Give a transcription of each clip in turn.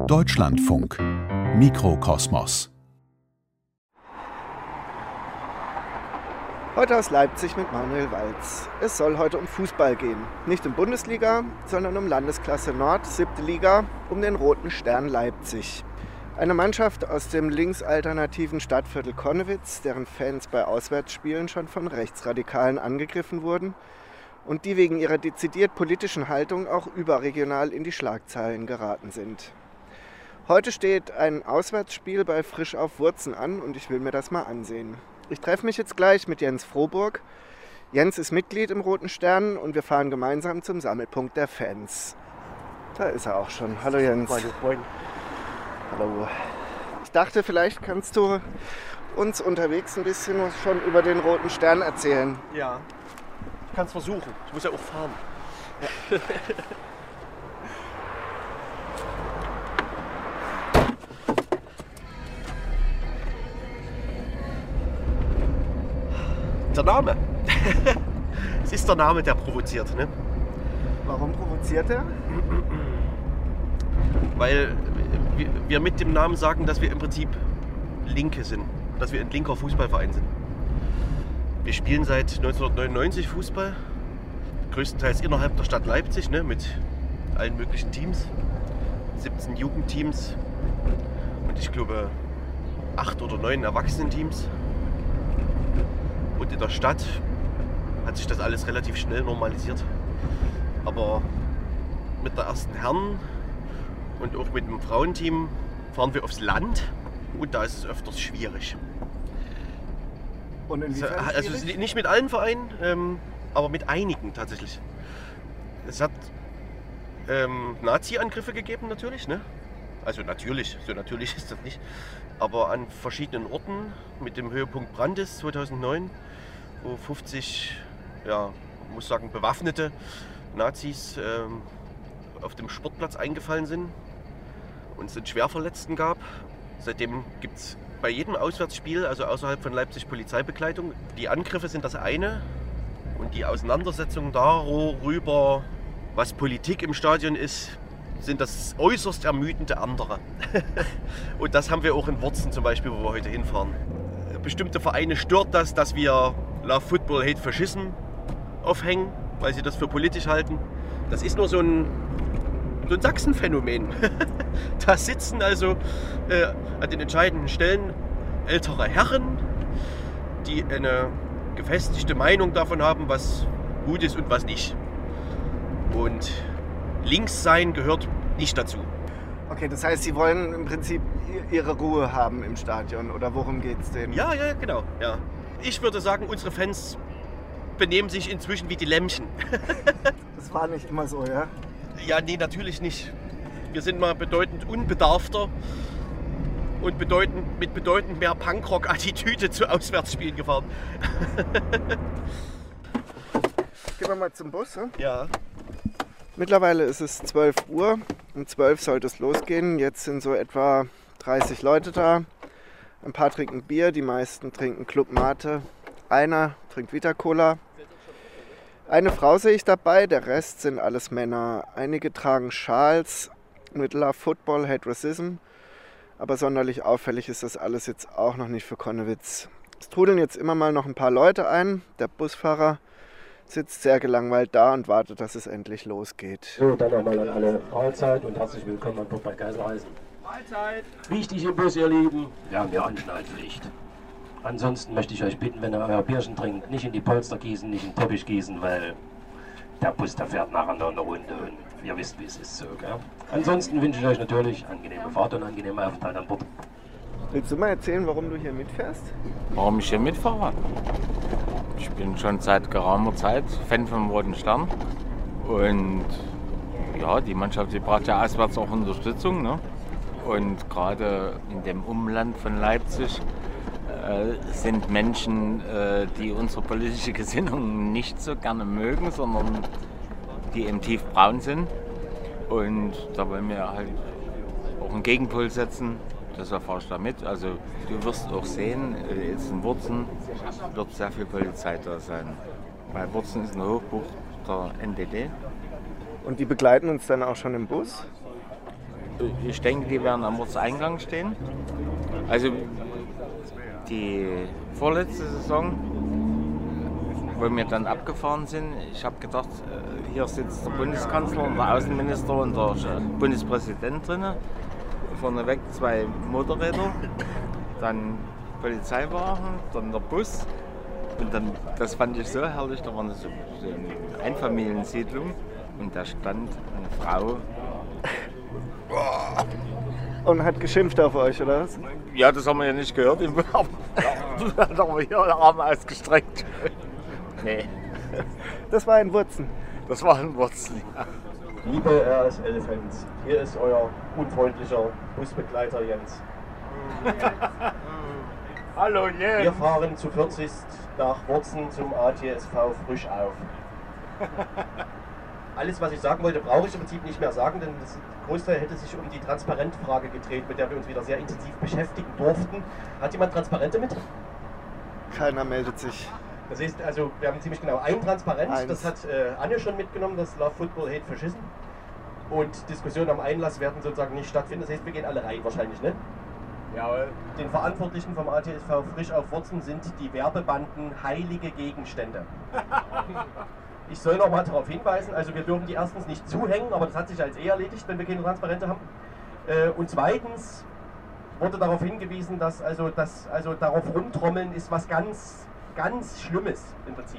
Deutschlandfunk Mikrokosmos. Heute aus Leipzig mit Manuel Walz. Es soll heute um Fußball gehen. Nicht um Bundesliga, sondern um Landesklasse Nord, 7. Liga, um den Roten Stern Leipzig. Eine Mannschaft aus dem linksalternativen Stadtviertel Connewitz, deren Fans bei Auswärtsspielen schon von Rechtsradikalen angegriffen wurden und die wegen ihrer dezidiert politischen Haltung auch überregional in die Schlagzeilen geraten sind. Heute steht ein Auswärtsspiel bei Frisch auf Wurzen an und ich will mir das mal ansehen. Ich treffe mich jetzt gleich mit Jens Frohburg. Jens ist Mitglied im Roten Stern und wir fahren gemeinsam zum Sammelpunkt der Fans. Da ist er auch schon. Hallo Jens. Moin. Hallo. Ich dachte, vielleicht kannst du uns unterwegs ein bisschen was schon über den Roten Stern erzählen. Ja, ich kann es versuchen. Ich muss ja auch fahren. Ja. Der Name. Es ist der Name, der provoziert, ne? Warum provoziert er? Weil wir mit dem Namen sagen, dass wir im Prinzip Linke sind. Dass wir ein linker Fußballverein sind. Wir spielen seit 1999 Fußball. Größtenteils innerhalb der Stadt Leipzig, ne? Mit allen möglichen Teams. 17 Jugendteams. Und ich glaube 8 oder 9 Erwachsenenteams. Und in der Stadt hat sich das alles relativ schnell normalisiert. Aber mit der ersten Herren und auch mit dem Frauenteam fahren wir aufs Land und da ist es öfters schwierig. Und inwiefern also nicht mit allen Vereinen, aber mit einigen tatsächlich. Es hat Nazi-Angriffe gegeben natürlich, ne? Also natürlich, so natürlich ist das nicht. Aber an verschiedenen Orten mit dem Höhepunkt Brandis 2009, wo 50, ja, muss sagen, bewaffnete Nazis auf dem Sportplatz eingefallen sind und es einen Schwerverletzten gab. Seitdem gibt es bei jedem Auswärtsspiel, also außerhalb von Leipzig, Polizeibegleitung. Die Angriffe sind das eine und die Auseinandersetzungen darüber, was Politik im Stadion ist, sind das äußerst ermüdende andere. Und das haben wir auch in Wurzen zum Beispiel, wo wir heute hinfahren. Bestimmte Vereine stört das, dass wir Love Football, Hate Faschism aufhängen, weil sie das für politisch halten. Das ist nur so ein Sachsen-Phänomen. Da sitzen also an den entscheidenden Stellen ältere Herren, die eine gefestigte Meinung davon haben, was gut ist und was nicht. Und links sein gehört nicht dazu. Okay, das heißt, Sie wollen im Prinzip Ihre Ruhe haben im Stadion, oder worum geht es denen? Ja, genau. Ja. Ich würde sagen, unsere Fans benehmen sich inzwischen wie die Lämmchen. Das war nicht immer so, ja? Ja, nee, natürlich nicht. Wir sind mal bedeutend unbedarfter und mit bedeutend mehr Punkrock-Attitüde zu Auswärtsspielen gefahren. Gehen wir mal zum Bus, ne? Ja. Mittlerweile ist es 12 Uhr. Um 12 sollte es losgehen. Jetzt sind so etwa 30 Leute da. Ein paar trinken Bier, die meisten trinken Club Mate. Einer trinkt Vita Cola. Eine Frau sehe ich dabei, der Rest sind alles Männer. Einige tragen Schals mit Love Football, Hate Racism. Aber sonderlich auffällig ist das alles jetzt auch noch nicht für Connewitz. Es trudeln jetzt immer mal noch ein paar Leute ein. Der Busfahrer sitzt sehr gelangweilt da und wartet, dass es endlich losgeht. So, dann nochmal an alle Mahlzeit und herzlich willkommen an Bord bei Geiselreisen. Mahlzeit! Wichtig im Bus, ihr Lieben, wir haben ja Anschnallpflicht. Ansonsten möchte ich euch bitten, wenn ihr euer Bierchen trinkt, nicht in die Polster gießen, nicht in den Teppich gießen, weil der Bus, der fährt nachher noch eine Runde und ihr wisst, wie es ist so, gell? Ansonsten wünsche ich euch natürlich angenehme Fahrt und angenehmen Aufenthalt an Bord. Willst du mal erzählen, warum du hier mitfährst? Warum ich hier mitfahre? Ich bin schon seit geraumer Zeit Fan vom Roten Stern. Und ja, die Mannschaft, die braucht ja auswärts auch Unterstützung, ne? Und gerade in dem Umland von Leipzig sind Menschen, die unsere politische Gesinnung nicht so gerne mögen, sondern die eben tiefbraun sind. Und da wollen wir halt auch einen Gegenpol setzen. Deshalb fahre ich da mit. Also du wirst auch sehen, jetzt in Wurzen wird sehr viel Polizei da sein. Weil Wurzen ist eine Hochburg der NPD. Und die begleiten uns dann auch schon im Bus? Ich denke, die werden am Ortseingang stehen. Also die vorletzte Saison, wo wir dann abgefahren sind, ich habe gedacht, hier sitzt der Bundeskanzler und der Außenminister und der Bundespräsident drin. Vorneweg 2 Motorräder, dann Polizeiwagen, dann der Bus. Und dann, das fand ich so herrlich, da war so eine Einfamiliensiedlung und da stand eine Frau. Und hat geschimpft auf euch, oder was? Ja, das haben wir ja nicht gehört. Da hat aber hier den Arm ausgestreckt. Nee, Das war in Wurzen. das war ein Wurzel. Ja. Liebe RSL-Fans, hier ist euer unfreundlicher Busbegleiter Jens. Hallo Wir Jens! fahren zu 40 nach Wurzen zum ATSV frisch auf. Alles, was ich sagen wollte, brauche ich im Prinzip nicht mehr sagen, denn das Großteil hätte sich um die Transparentfrage gedreht, mit der wir uns wieder sehr intensiv beschäftigen durften. Hat jemand Transparente mit? Keiner meldet sich. Das heißt, also wir haben ziemlich genau ein Transparent, Eins. das hat Anne schon mitgenommen, das Love Football Hate Faschism. Und Diskussionen am Einlass werden sozusagen nicht stattfinden, das heißt, wir gehen alle rein wahrscheinlich, ne? Jawohl. Den Verantwortlichen vom ATSV frisch auf Wurzen sind die Werbebanden heilige Gegenstände. Ich soll noch mal darauf hinweisen, also wir dürfen die erstens nicht zuhängen, aber das hat sich als erledigt, wenn wir keine Transparente haben. Und zweitens wurde darauf hingewiesen, dass also darauf rumtrommeln ist was ganz Schlimmes im Prinzip.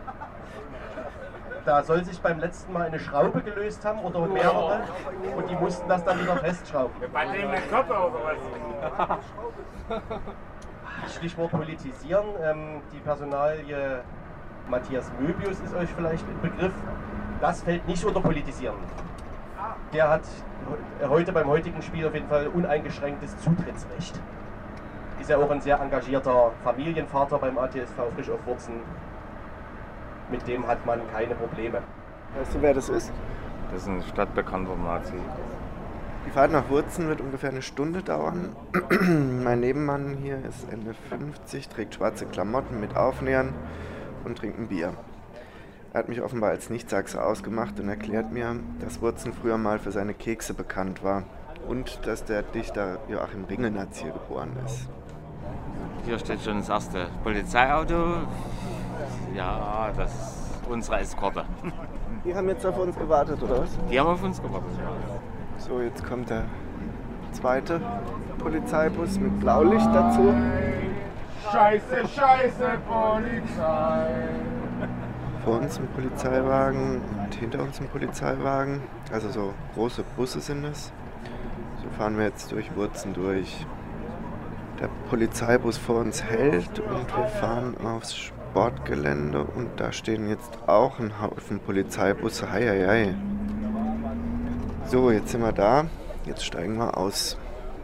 Da soll sich beim letzten Mal eine Schraube gelöst haben oder mehrere und die mussten das dann wieder festschrauben. Bei dem den Kopf oder was? Stichwort politisieren. Die Personalie Matthias Möbius ist euch vielleicht ein Begriff. Das fällt nicht unter Politisieren. Der hat heute beim heutigen Spiel auf jeden Fall uneingeschränktes Zutrittsrecht. Ist ja auch ein sehr engagierter Familienvater beim ATSV frisch auf Wurzen. Mit dem hat man keine Probleme. Weißt du, wer das ist? Das ist ein stadtbekannter Nazi. Die Fahrt nach Wurzen wird ungefähr eine Stunde dauern. Mein Nebenmann hier ist Ende 50, trägt schwarze Klamotten mit Aufnähern und trinkt ein Bier. Er hat mich offenbar als Nichtsachser ausgemacht und erklärt mir, dass Wurzen früher mal für seine Kekse bekannt war und dass der Dichter Joachim Ringelnatz hier geboren ist. Hier steht schon das erste Polizeiauto. Ja, das ist unsere Eskorte. Die haben jetzt auf uns gewartet, oder was? Die haben auf uns gewartet. So, jetzt kommt der zweite Polizeibus mit Blaulicht dazu. Scheiße, scheiße, Polizei. Vor uns ein Polizeiwagen und hinter uns ein Polizeiwagen. Also so große Busse sind es. So fahren wir jetzt durch Wurzen durch. Der Polizeibus vor uns hält und wir fahren aufs Sportgelände und da stehen jetzt auch ein Haufen Polizeibusse. Hei, hei, hei. So, jetzt sind wir da. Jetzt steigen wir aus.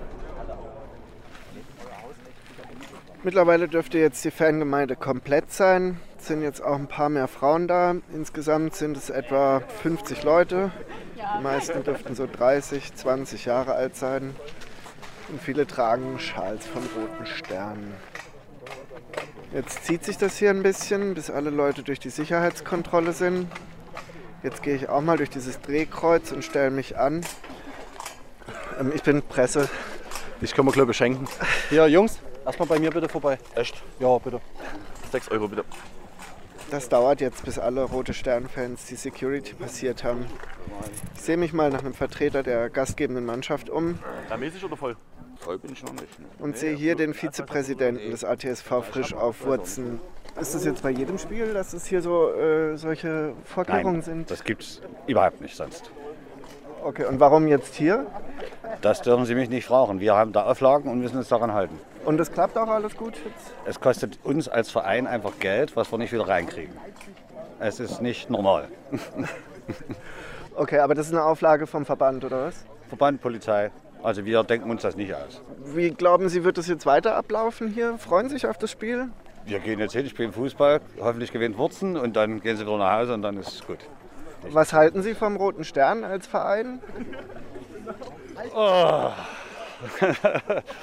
Mittlerweile dürfte jetzt die Fangemeinde komplett sein. Es sind jetzt auch ein paar mehr Frauen da. Insgesamt sind es etwa 50 Leute. Die meisten dürften so 30, 20 Jahre alt sein. Und viele tragen Schals vom Roten Stern. Jetzt zieht sich das hier ein bisschen, bis alle Leute durch die Sicherheitskontrolle sind. Jetzt gehe ich auch mal durch dieses Drehkreuz und stelle mich an. Ich bin Presse. Ich kann mir glaube ich schenken. Hier Jungs, erstmal bei mir bitte vorbei. Echt? Ja, bitte. 6 Euro bitte. Das dauert jetzt, bis alle Rote Stern-Fans die Security passiert haben. Ich sehe mich mal nach einem Vertreter der gastgebenden Mannschaft um. Mäßig oder voll? Voll bin ich noch nicht. Und sehe hier den Vizepräsidenten des ATSV frisch auf Wurzen. Ist das jetzt bei jedem Spiel, dass es hier so solche Vorkehrungen sind? Das gibt's überhaupt nicht sonst. Okay, und warum jetzt hier? Das dürfen Sie mich nicht fragen. Wir haben da Auflagen und müssen uns daran halten. Und es klappt auch alles gut jetzt? Es kostet uns als Verein einfach Geld, was wir nicht wieder reinkriegen. Es ist nicht normal. Okay, aber das ist eine Auflage vom Verband, oder was? Verband, Polizei, also wir denken uns das nicht aus. Wie glauben Sie, wird das jetzt weiter ablaufen hier? Freuen Sie sich auf das Spiel? Wir gehen jetzt hin, spielen Fußball, hoffentlich gewinnt Wurzen und dann gehen sie wieder nach Hause und dann ist es gut. Was halten Sie vom Roten Stern als Verein? Oh.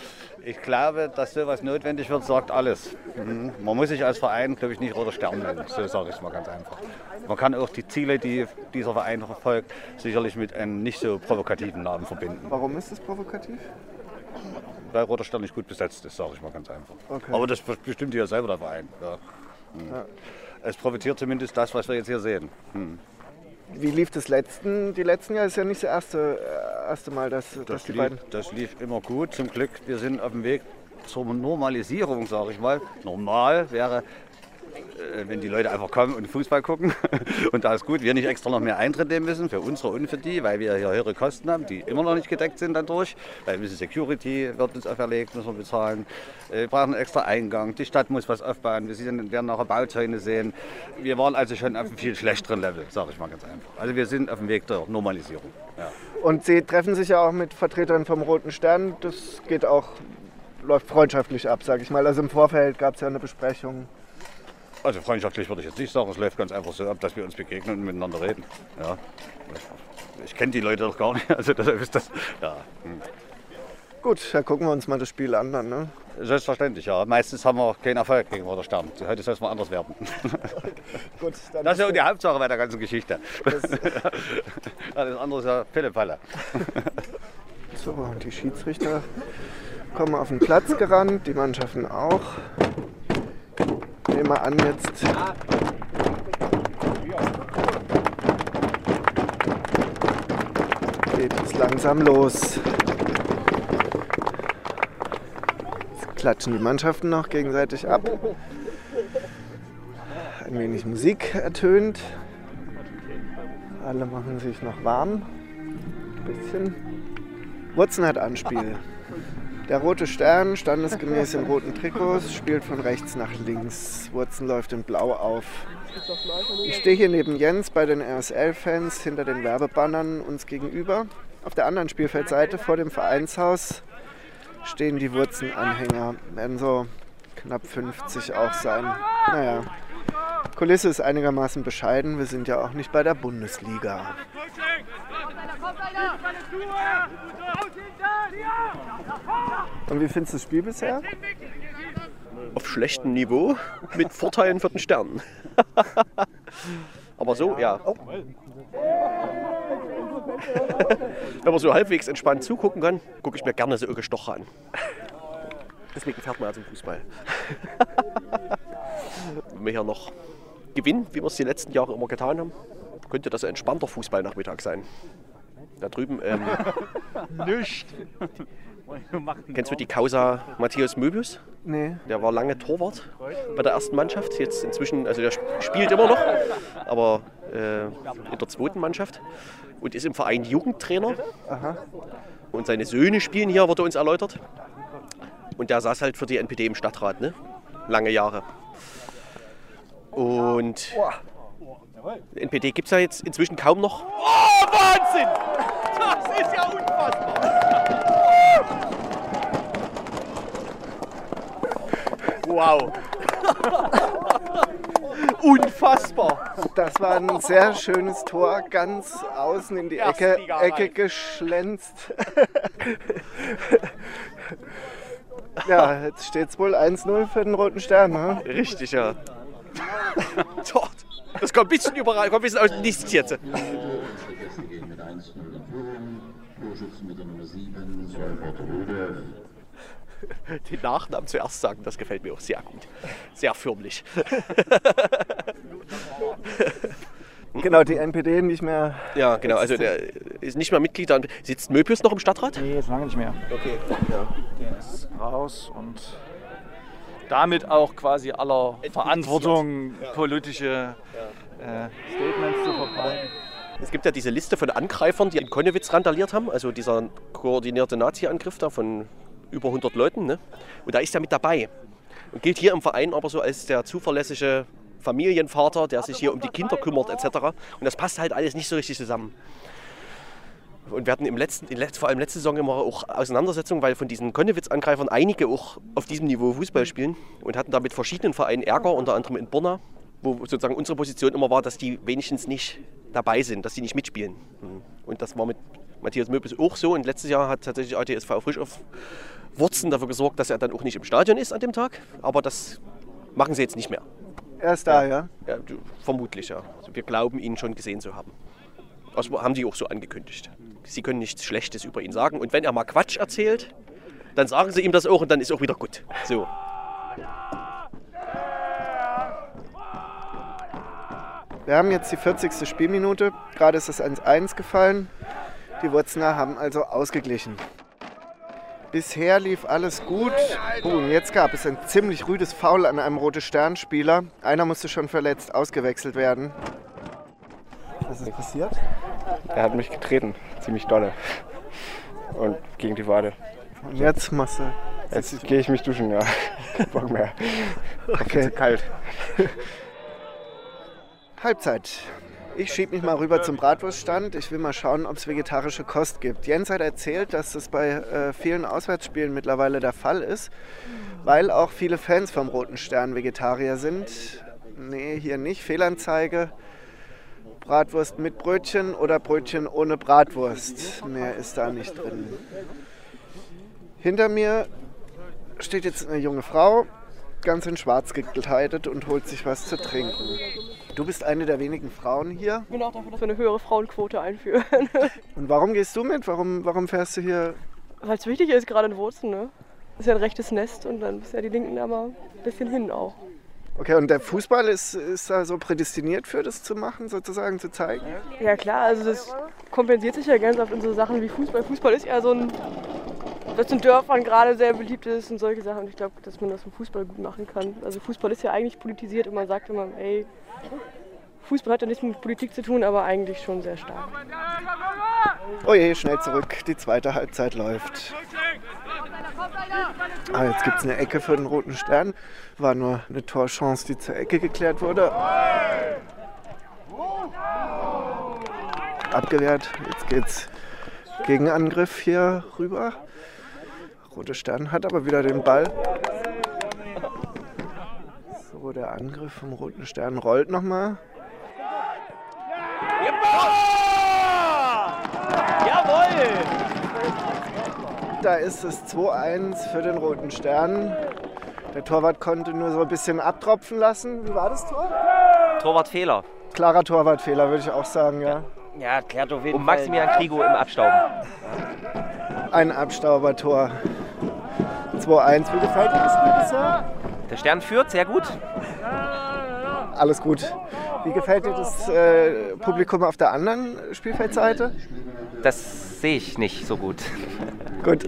Ich glaube, dass sowas notwendig wird, sagt alles. Man muss sich als Verein, glaube ich, nicht Roter Stern nennen. So sage ich es mal ganz einfach. Man kann auch die Ziele, die dieser Verein verfolgt, sicherlich mit einem nicht so provokativen Namen verbinden. Warum ist es provokativ? Weil Roter Stern nicht gut besetzt ist, sage ich mal ganz einfach. Okay. Aber das bestimmt ja selber der Verein. Ja. Ja. Es profitiert zumindest das, was wir jetzt hier sehen. Wie lief das die letzten Jahre? Ist ja nicht das erste Mal, dass die beiden... Das lief immer gut. Zum Glück, wir sind auf dem Weg zur Normalisierung, sage ich mal. Normal wäre, wenn die Leute einfach kommen und Fußball gucken. Und da ist gut, wir nicht extra noch mehr Eintritt nehmen müssen, für unsere und für die, weil wir hier höhere Kosten haben, die immer noch nicht gedeckt sind dadurch. Weil wir Security wird uns auferlegt, müssen wir bezahlen. Wir brauchen einen extra Eingang, die Stadt muss was aufbauen, wir werden nachher Bauzäune sehen. Wir waren also schon auf einem viel schlechteren Level, sage ich mal ganz einfach. Also wir sind auf dem Weg der Normalisierung. Ja. Und Sie treffen sich ja auch mit Vertretern vom Roten Stern, das läuft freundschaftlich ab, sage ich mal. Also im Vorfeld gab es ja eine Besprechung. Also freundschaftlich würde ich jetzt nicht sagen, es läuft ganz einfach so ab, dass wir uns begegnen und miteinander reden. Ja. Ich kenne die Leute doch gar nicht, also deshalb ist das, ja. Gut, dann gucken wir uns mal das Spiel an dann, ne? Selbstverständlich, ja. Meistens haben wir keinen Erfolg gegen Roter Stern. Heute soll es mal anders werden. Gut, dann das ist ja die Hauptsache bei der ganzen Geschichte. Das andere ist ja Pillepalle. So, und die Schiedsrichter kommen auf den Platz gerannt, die Mannschaften auch. Nehmen wir an, jetzt geht es langsam los. Jetzt klatschen die Mannschaften noch gegenseitig ab. Ein wenig Musik ertönt. Alle machen sich noch warm. Ein bisschen. Wurzen hat Anspiel. Der Rote Stern, standesgemäß in roten Trikots, spielt von rechts nach links. Wurzen läuft in Blau auf. Ich stehe hier neben Jens bei den RSL-Fans hinter den Werbebannern uns gegenüber. Auf der anderen Spielfeldseite vor dem Vereinshaus stehen die Wurzen-Anhänger. Werden so knapp 50 auch sein. Naja, Kulisse ist einigermaßen bescheiden. Wir sind ja auch nicht bei der Bundesliga. Und wie findest du das Spiel bisher? Auf schlechtem Niveau, mit Vorteilen für den Stern. Aber so, ja. Oh. Wenn man so halbwegs entspannt zugucken kann, gucke ich mir gerne so Stocher an. Deswegen fährt man ja zum Fußball. Wenn wir hier noch gewinnen, wie wir es die letzten Jahre immer getan haben, könnte das ein entspannter Fußballnachmittag sein. Da drüben. Nicht. Kennst du die Causa Matthäus Möbius? Nee. Der war lange Torwart bei der ersten Mannschaft. Jetzt inzwischen, also der spielt immer noch, aber in der zweiten Mannschaft und ist im Verein Jugendtrainer. Aha. Und seine Söhne spielen hier, wurde uns erläutert. Und der saß halt für die NPD im Stadtrat, ne? Lange Jahre. Und NPD gibt es ja jetzt inzwischen kaum noch. Oh, Wahnsinn! Das ist ja unfassbar! Wow! Unfassbar! Das war ein sehr schönes Tor, ganz außen in die Ecke geschlänzt. Ja, jetzt steht es wohl 1-0 für den Roten Stern. Ne? Richtig, ja. Das kommt ein bisschen überall, kommt ein bisschen aus dem Nichts jetzt. Den Nachnamen zuerst sagen, das gefällt mir auch sehr gut. Sehr förmlich. Genau, die NPD nicht mehr. Ja, genau, also der ist nicht mehr Mitglied. Sitzt Möbius noch im Stadtrat? Nee, jetzt lange nicht mehr. Okay, ja. Der ist raus und damit auch quasi aller Verantwortung, politische Statements zu verbreiten. Es gibt ja diese Liste von Angreifern, die in Konnewitz randaliert haben, also dieser koordinierte Nazi-Angriff da von über 100 Leuten. Ne? Und da ist er mit dabei und gilt hier im Verein aber so als der zuverlässige Familienvater, der sich hier um die Kinder kümmert etc. Und das passt halt alles nicht so richtig zusammen. Und wir hatten vor allem letzte Saison immer auch Auseinandersetzungen, weil von diesen Konnewitz-Angreifern einige auch auf diesem Niveau Fußball spielen und hatten da mit verschiedenen Vereinen Ärger, unter anderem in Borna, wo sozusagen unsere Position immer war, dass die wenigstens nicht dabei sind, dass die nicht mitspielen. Und das war mit Matthäus Möbius auch so. Und letztes Jahr hat tatsächlich ATSV Frischhoff Wurzen dafür gesorgt, dass er dann auch nicht im Stadion ist an dem Tag. Aber das machen sie jetzt nicht mehr. Er ist da, ja? Ja, vermutlich, ja. Also wir glauben, ihn schon gesehen zu haben. Das haben die auch so angekündigt. Sie können nichts Schlechtes über ihn sagen. Und wenn er mal Quatsch erzählt, dann sagen sie ihm das auch und dann ist auch wieder gut. So. Wir haben jetzt die 40. Spielminute. Gerade ist das 1-1 gefallen. Die Wurzener haben also ausgeglichen. Bisher lief alles gut. Und jetzt gab es ein ziemlich rüdes Foul an einem Rote-Stern-Spieler. Einer musste schon verletzt ausgewechselt werden. Was ist passiert? Er hat mich getreten, ziemlich dolle. Und gegen die Wade. Und jetzt machst du... Jetzt gehe ich mich duschen, ja. Kein Bock mehr. Okay. Kalt. Halbzeit. Ich schiebe mich mal rüber zum Bratwurststand. Ich will mal schauen, ob es vegetarische Kost gibt. Jens hat erzählt, dass das bei vielen Auswärtsspielen mittlerweile der Fall ist, weil auch viele Fans vom Roten Stern Vegetarier sind. Nee, hier nicht. Fehlanzeige. Bratwurst mit Brötchen oder Brötchen ohne Bratwurst. Mehr ist da nicht drin. Hinter mir steht jetzt eine junge Frau, ganz in schwarz gekleidet und holt sich was zu trinken. Du bist eine der wenigen Frauen hier. Ich bin auch dafür, dass wir eine höhere Frauenquote einführen. Und warum gehst du mit? Warum fährst du hier? Weil es wichtig ist, gerade in Wurzen. Ne? Das ist ja ein rechtes Nest und dann ist ja die Linken da mal ein bisschen hin auch. Okay, und der Fußball ist da so prädestiniert für das zu machen, sozusagen zu zeigen? Ja klar, also das kompensiert sich ja ganz oft in so Sachen wie Fußball. Fußball ist ja so ein, was in Dörfern gerade sehr beliebt ist und solche Sachen. Und ich glaube, dass man das im Fußball gut machen kann. Also Fußball ist ja eigentlich politisiert und man sagt immer, ey, Fußball hat ja nichts mit Politik zu tun, aber eigentlich schon sehr stark. Oh je, schnell zurück, die zweite Halbzeit läuft. Ah, jetzt gibt es eine Ecke für den Roten Stern. War nur eine Torchance, die zur Ecke geklärt wurde. Abgewehrt, jetzt geht's gegen Angriff hier rüber. Rote Stern hat aber wieder den Ball. So, der Angriff vom Roten Stern rollt nochmal. Jawohl! Da ist es 2-1 für den Roten Stern. Der Torwart konnte nur so ein bisschen abtropfen lassen. Wie war das Tor? Torwartfehler. Klarer Torwartfehler, würde ich auch sagen, ja. Ja, klärt auf jeden Fall. Und Maximilian Krigo im Abstauben. Ein Abstaubertor. 2-1. Wie gefällt dir das Spiel bisher? Der Stern führt, sehr gut. Alles gut. Wie gefällt dir das Publikum auf der anderen Spielfeldseite? Das sehe ich nicht so gut. Gut.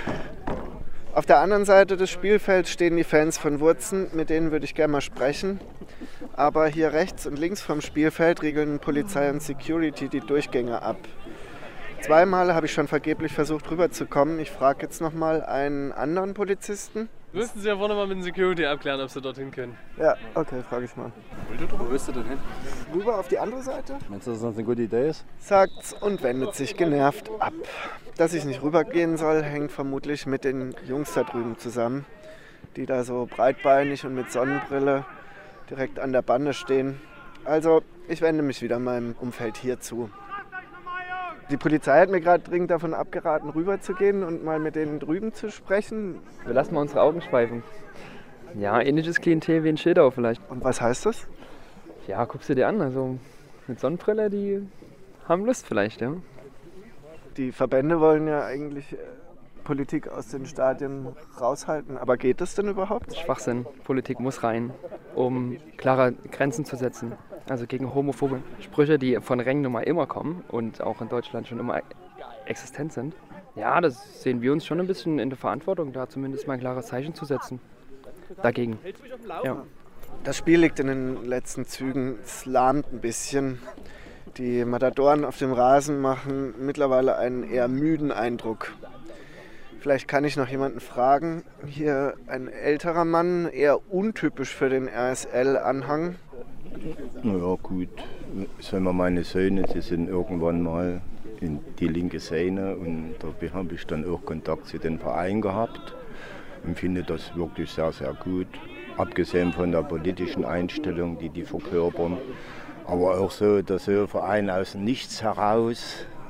Auf der anderen Seite des Spielfelds stehen die Fans von Wurzen, mit denen würde ich gerne mal sprechen. Aber hier rechts und links vom Spielfeld regeln Polizei und Security die Durchgänge ab. Zweimal habe ich schon vergeblich versucht rüberzukommen. Ich frage jetzt noch mal einen anderen Polizisten. Müssten Sie ja vorne mal mit dem Security abklären, ob Sie dorthin können. Ja, okay, frage ich mal. Wo willst du denn hin? Rüber auf die andere Seite? Meinst du, dass das eine gute Idee ist? Sagt's und wendet sich genervt ab. Dass ich nicht rübergehen soll, hängt vermutlich mit den Jungs da drüben zusammen, die da so breitbeinig und mit Sonnenbrille direkt an der Bande stehen. Also, ich wende mich wieder meinem Umfeld hier zu. Die Polizei hat mir gerade dringend davon abgeraten, rüberzugehen und mal mit denen drüben zu sprechen. Wir lassen mal unsere Augen schweifen. Ja, ähnliches Klientel wie in Schildau vielleicht. Und was heißt das? Ja, guckst du dir an. Also mit Sonnenbrille, die haben Lust vielleicht, ja. Die Verbände wollen ja eigentlich Politik aus den Stadien raushalten. Aber geht das denn überhaupt? Schwachsinn. Politik muss rein, um klare Grenzen zu setzen. Also gegen homophobe Sprüche, die von Rängen nun mal immer kommen und auch in Deutschland schon immer existent sind. Ja, das sehen wir uns schon ein bisschen in der Verantwortung, da zumindest mal ein klares Zeichen zu setzen. Dagegen. Ja. Das Spiel liegt in den letzten Zügen. Es lahmt ein bisschen. Die Matadoren auf dem Rasen machen mittlerweile einen eher müden Eindruck. Vielleicht kann ich noch jemanden fragen. Hier ein älterer Mann, eher untypisch für den RSL-Anhang. Naja gut, sagen wir meine Söhne, die sind irgendwann mal in die linke Szene und da habe ich dann auch Kontakt zu den Verein gehabt und finde das wirklich sehr, sehr gut. Abgesehen von der politischen Einstellung, die verkörpern, aber auch so, dass so ein Verein aus nichts heraus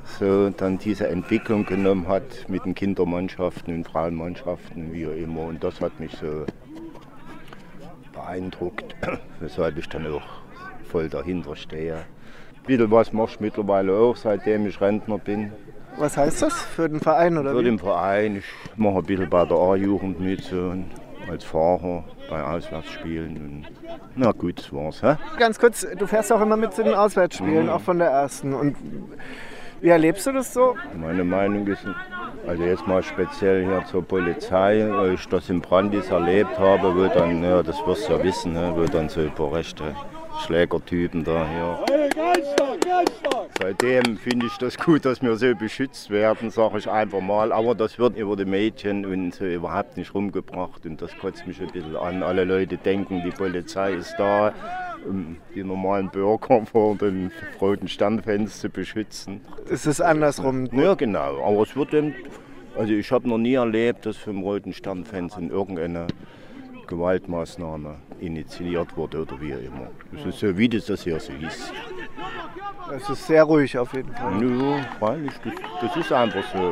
so dann diese Entwicklung genommen hat mit den Kindermannschaften und Frauenmannschaften, wie immer. Und das hat mich so beeindruckt, weshalb ich dann auch voll dahinter stehe. Ein bisschen was mache ich mittlerweile auch, seitdem ich Rentner bin. Was heißt das für den Verein? Oder für wie? den Verein. Ich mache ein bisschen bei der A-Jugend mit, so als Fahrer bei Auswärtsspielen. Und na gut, das war's. Hä? Ganz kurz, du fährst auch immer mit zu den Auswärtsspielen, auch von der ersten. Und wie erlebst du das so? Meine Meinung ist, also jetzt mal speziell hier zur Polizei, weil ich das in Brandis erlebt habe, wo dann, ja, das wirst du ja wissen, ne, wo dann so ein paar rechte Schlägertypen da hier. Seitdem finde ich das gut, dass wir so beschützt werden, sage ich einfach mal. Aber das wird über die Medien und so überhaupt nicht rumgebracht und das kotzt mich ein bisschen an. Alle Leute denken, die Polizei ist da, um die normalen Bürger vor den roten Sternfans zu beschützen. Es ist andersrum. Ja, genau. Aber es wird dann, also ich habe noch nie erlebt, dass vom roten Sternfans in irgendeine Gewaltmaßnahme initiiert wurde oder wie immer. Das ist so, wie das hier so hieß. Es ist sehr ruhig auf jeden Fall. Ja, freilich, das ist einfach so.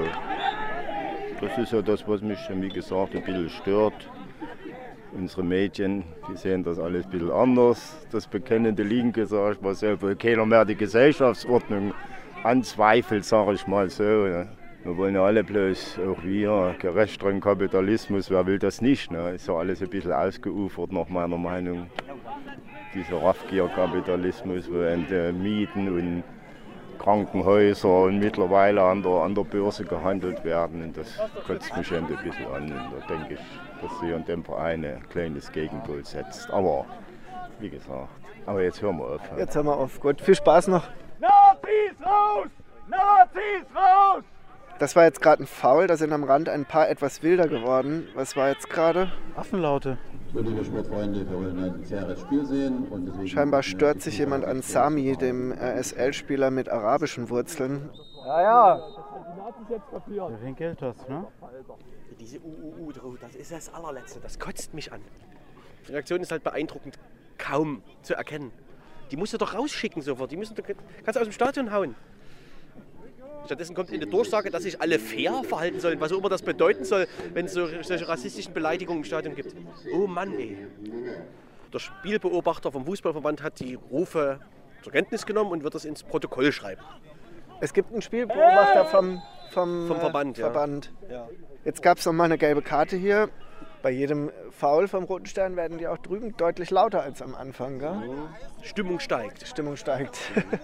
Das ist ja das, was mich, wie gesagt, ein bisschen stört. Unsere Medien, die sehen das alles ein bisschen anders. Das bekennende Linke, sage ich mal so, wo keiner mehr die Gesellschaftsordnung anzweifelt, sage ich mal so. Wir wollen ja alle bloß, auch wir, gerechteren Kapitalismus, wer will das nicht? Ne? Ist ja alles ein bisschen ausgeufert nach meiner Meinung. Dieser Raffgier-Kapitalismus, wo Mieten und Krankenhäuser und mittlerweile an der Börse gehandelt werden. Und das kotzt mich ein bisschen an. Und da denke ich, dass sie an dem Verein ein kleines Gegenpol setzt. Aber wie gesagt, aber jetzt hören wir auf. Jetzt hören wir auf. Gut, viel Spaß noch. Nazis raus! Nazis raus! Das war jetzt gerade ein Foul, da sind am Rand ein paar etwas wilder geworden. Was war jetzt gerade? Affenlaute. Liebe Sportfreunde, wir wollen ein faires Spiel sehen. Und scheinbar stört sich jemand an Sami, dem RSL-Spieler mit arabischen Wurzeln. Ja. Die Nazis jetzt kapiert. Für wen gilt das, ne? Diese das ist das allerletzte, das kotzt mich an. Die Reaktion ist halt beeindruckend kaum zu erkennen. Die musst du doch rausschicken sofort, kannst du aus dem Stadion hauen. Stattdessen kommt in die Durchsage, dass sich alle fair verhalten sollen, was auch immer das bedeuten soll, wenn es solche rassistischen Beleidigungen im Stadion gibt. Oh Mann, ey. Der Spielbeobachter vom Fußballverband hat die Rufe zur Kenntnis genommen und wird das ins Protokoll schreiben. Es gibt einen Spielbeobachter vom Verband. Verband. Ja. Jetzt gab es noch mal eine gelbe Karte hier. Bei jedem Foul vom Roten Stern werden die auch drüben deutlich lauter als am Anfang. Gell? Stimmung steigt. Stimmung steigt.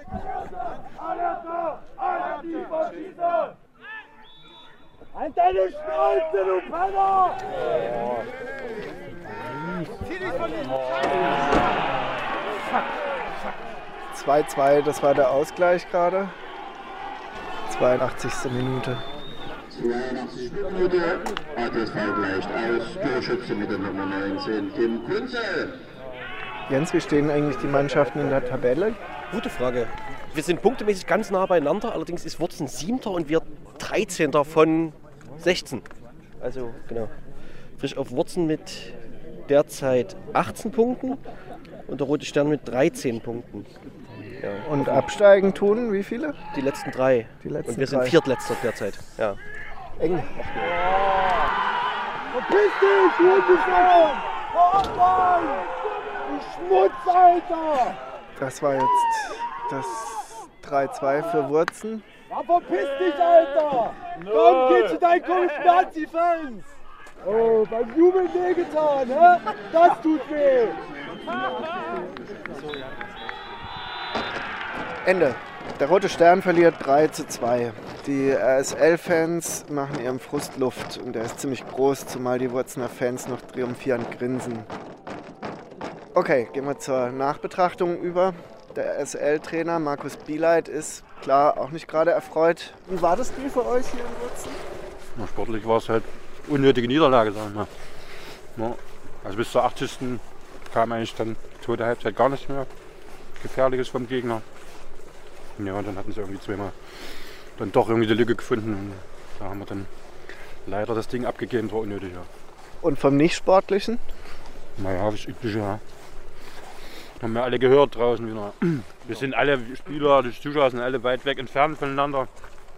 Halt deine Schnauze, du Penner! Zieh dich von diesem Scheiß! 2-2, das war der Ausgleich gerade. 82. Minute. 82 Spielminute, ATSV gleicht aus, Torschütze mit der Nummer 19, Tim Kunze. Jens, wie stehen eigentlich die Mannschaften in der Tabelle? Gute Frage. Wir sind punktemäßig ganz nah beieinander, allerdings ist Wurzen 7. und wir 13. von 16. Also genau. Frisch auf Wurzen mit derzeit 18 Punkten und der Rote Stern mit 13 Punkten. Ja. Und absteigen tun wie viele? Die letzten 3. Und wir sind viertletzter derzeit. Ja. Eng. Verpiss dich, du Hundesohn! Oh Mann! Du Schmutz, Alter! Das war jetzt das 3-2 für Wurzen. Ja, verpiss dich, Alter! Komm, geh zu deinen komischen Nazi-Fans! Oh, beim Jubeln wehgetan, hä? Das tut weh! Ende. Der Rote Stern verliert 3-2. Die RSL-Fans machen ihrem Frust Luft und der ist ziemlich groß, zumal die Wurzener Fans noch triumphierend grinsen. Okay, gehen wir zur Nachbetrachtung über. Der RSL-Trainer Markus Bieleit ist klar auch nicht gerade erfreut. Wie war das Spiel für euch hier in Wurzen? Na, sportlich war es halt unnötige Niederlage, sagen wir mal. Ja, also bis zur 80. kam eigentlich dann zweite Halbzeit gar nichts mehr Gefährliches vom Gegner. Ja, und dann hatten sie irgendwie zweimal dann doch irgendwie die Lücke gefunden. Und da haben wir dann leider das Ding abgegeben, war unnötig. Ja. Und vom Nicht-Sportlichen? Naja, das Übliche, ja. Haben wir alle gehört draußen wieder. Wir sind alle Spieler, die Zuschauer sind alle weit weg entfernt voneinander.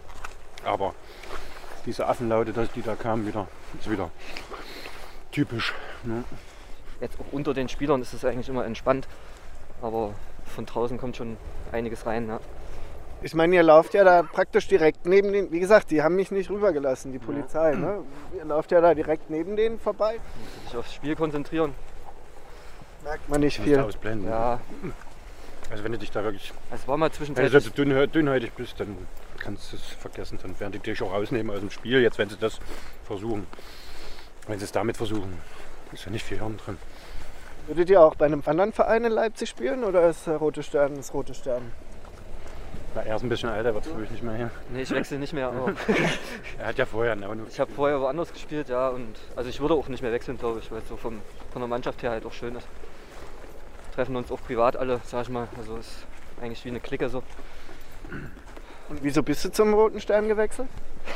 Aber diese Affenlaute, die da kamen, ist wieder typisch. Ne? Jetzt auch unter den Spielern ist es eigentlich immer entspannt, aber von draußen kommt schon einiges rein. Ja. Ich meine, ihr lauft ja da praktisch direkt neben denen, wie gesagt, die haben mich nicht rübergelassen, die Polizei. Ne? Ihr lauft ja da direkt neben denen vorbei. Muss sich aufs Spiel konzentrieren. Merkt man nicht viel. Ausblenden. Ja. Also wenn du dich da wirklich, es war mal wenn du so dünnhäutig bist, dann kannst du es vergessen. Dann werden die dich auch rausnehmen aus dem Spiel, jetzt wenn sie das versuchen. Wenn sie es damit versuchen, ist ja nicht viel Hirn drin. Würdet ihr auch bei einem anderen Verein in Leipzig spielen oder ist der Rote Stern das Rote Stern? Na, er ist ein bisschen älter, wird früh nicht mehr hin. Nee, ich wechsle nicht mehr. Aber er hat ja vorher Ich habe vorher woanders gespielt, ja. Und also ich würde auch nicht mehr wechseln, glaube ich, weil es so von der Mannschaft her halt auch schön ist. Treffen uns auch privat alle, sag ich mal. Also ist eigentlich wie eine Clique so. Und wieso bist du zum Roten Stern gewechselt?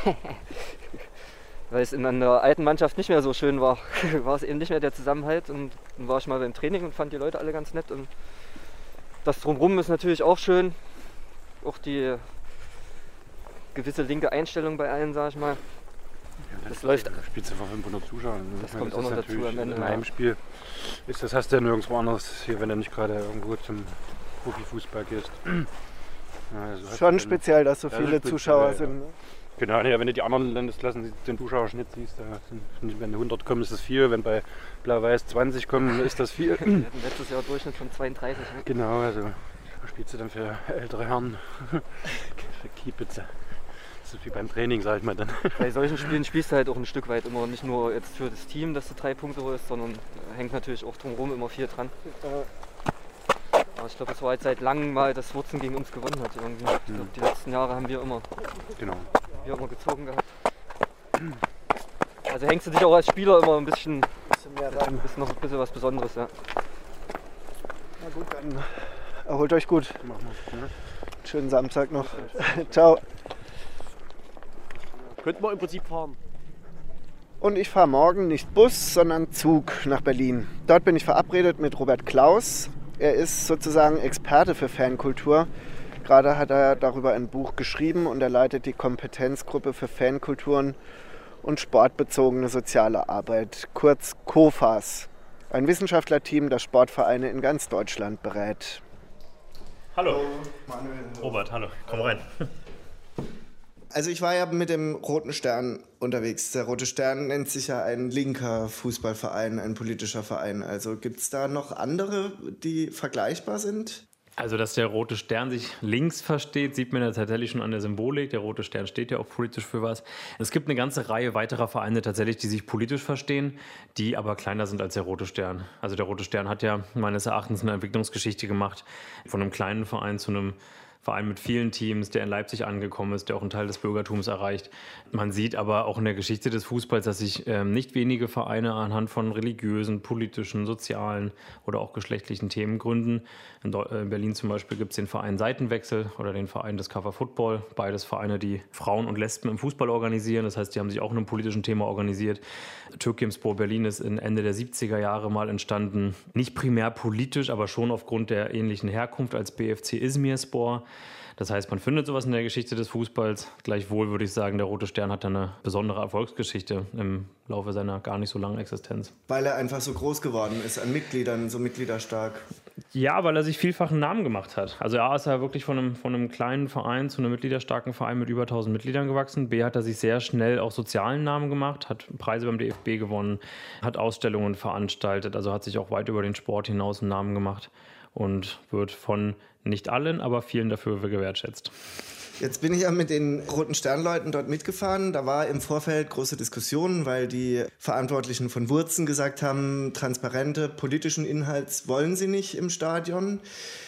Weil es in der alten Mannschaft nicht mehr so schön war. War es eben nicht mehr der Zusammenhalt. Und dann war ich mal beim Training und fand die Leute alle ganz nett. Und das Drumherum ist natürlich auch schön. Auch die gewisse linke Einstellung bei allen, sag ich mal. Ja, das läuft. Spielst du vor 500 Zuschauern. Das kommt auch noch dazu am Ende. Im Heimspiel ist das, hast du ja nirgendwo anders hier, wenn du nicht gerade irgendwo zum Profifußball gehst. Also schon speziell, dass so viele Zuschauer sind. Ne? Genau, ja, wenn du die anderen Landesklassen den Zuschauerschnitt siehst, wenn 100 kommen, ist das viel. Wenn bei Blau-Weiß 20 kommen, ist das viel. Wir hatten letztes Jahr Durchschnitt von 32. Ne? Genau, also spielst du dann für ältere Herren, für Kiepitze. Das ist wie beim Training, sag ich mal dann. Bei solchen Spielen spielst du halt auch ein Stück weit immer nicht nur jetzt für das Team, dass du 3 Punkte holst, sondern hängt natürlich auch drumherum immer viel dran. Aber ich glaube, es war jetzt seit langem mal, dass Wurzen gegen uns gewonnen hat. Irgendwie. Ich glaube, die letzten Jahre haben wir immer gezogen gehabt. Also hängst du dich auch als Spieler immer ein bisschen mehr rein. Ist noch ein bisschen was Besonderes, ja. Na gut, dann erholt euch gut. Schönen Samstag noch. Ciao. Könnten wir im Prinzip fahren. Und ich fahre morgen nicht Bus, sondern Zug nach Berlin. Dort bin ich verabredet mit Robert Klaus. Er ist sozusagen Experte für Fankultur. Gerade hat er darüber ein Buch geschrieben und er leitet die Kompetenzgruppe für Fankulturen und sportbezogene soziale Arbeit, kurz KOFAS. Ein Wissenschaftlerteam, das Sportvereine in ganz Deutschland berät. Hallo. Manuel. Robert, hallo. Komm rein. Also ich war ja mit dem Roten Stern unterwegs. Der Rote Stern nennt sich ja ein linker Fußballverein, ein politischer Verein. Also gibt es da noch andere, die vergleichbar sind? Also, dass der Rote Stern sich links versteht, sieht man ja tatsächlich schon an der Symbolik. Der Rote Stern steht ja auch politisch für was. Es gibt eine ganze Reihe weiterer Vereine tatsächlich, die sich politisch verstehen, die aber kleiner sind als der Rote Stern. Also der Rote Stern hat ja meines Erachtens eine Entwicklungsgeschichte gemacht, von einem kleinen Verein zu einem Verein mit vielen Teams, der in Leipzig angekommen ist, der auch einen Teil des Bürgertums erreicht. Man sieht aber auch in der Geschichte des Fußballs, dass sich nicht wenige Vereine anhand von religiösen, politischen, sozialen oder auch geschlechtlichen Themen gründen. In Berlin zum Beispiel gibt es den Verein Seitenwechsel oder den Verein Discover Football. Beides Vereine, die Frauen und Lesben im Fußball organisieren. Das heißt, die haben sich auch in einem politischen Thema organisiert. Türkimspor Berlin ist Ende der 70er Jahre mal entstanden. Nicht primär politisch, aber schon aufgrund der ähnlichen Herkunft als BFC Izmirspor. Das heißt, man findet sowas in der Geschichte des Fußballs. Gleichwohl würde ich sagen, der Rote Stern hat eine besondere Erfolgsgeschichte im Laufe seiner gar nicht so langen Existenz. Weil er einfach so groß geworden ist an Mitgliedern, so mitgliederstark. Ja, weil er sich vielfach einen Namen gemacht hat. Also A ist er wirklich von einem kleinen Verein zu einem mitgliederstarken Verein mit über 1000 Mitgliedern gewachsen. B hat er sich sehr schnell auch sozialen Namen gemacht, hat Preise beim DFB gewonnen, hat Ausstellungen veranstaltet, also hat sich auch weit über den Sport hinaus einen Namen gemacht und wird von nicht allen, aber vielen dafür gewertschätzt. Jetzt bin ich ja mit den Roten Sternleuten dort mitgefahren. Da war im Vorfeld große Diskussionen, weil die Verantwortlichen von Wurzen gesagt haben, transparente politischen Inhalts wollen sie nicht im Stadion.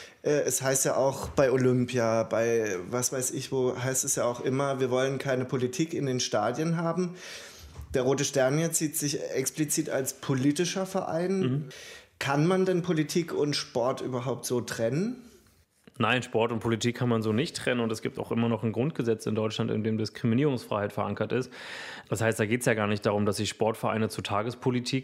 Es heißt ja auch bei Olympia, bei was weiß ich wo, heißt es ja auch immer, wir wollen keine Politik in den Stadien haben. Der Rote Stern jetzt sieht sich explizit als politischer Verein. Mhm. Kann man denn Politik und Sport überhaupt so trennen? Nein, Sport und Politik kann man so nicht trennen und es gibt auch immer noch ein Grundgesetz in Deutschland, in dem Diskriminierungsfreiheit verankert ist. Das heißt, da geht es ja gar nicht darum, dass sich Sportvereine zur Tagespolitik